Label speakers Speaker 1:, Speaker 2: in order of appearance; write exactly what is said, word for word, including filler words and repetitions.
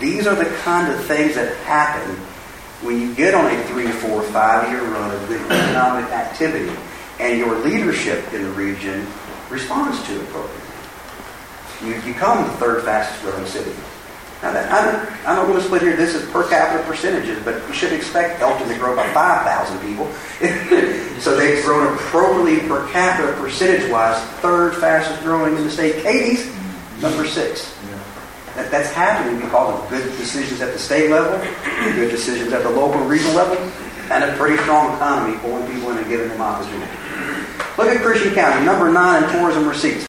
Speaker 1: These are the kind of things that happen when you get on a three, four, five-year run of good economic activity and your leadership in the region responds to it appropriately. You become the third fastest growing city. Now, that, I'm, I'm not going to split here. This is per capita percentages, but you shouldn't expect Elton to grow by five thousand people. So they've grown appropriately per capita percentage-wise, third fastest growing in the state. Katie's number six. That, that's happening because of good decisions at the state level, good decisions at the local and regional level, and a pretty strong economy pulling people in and giving them opportunity. Look at Christian County, number nine in tourism receipts.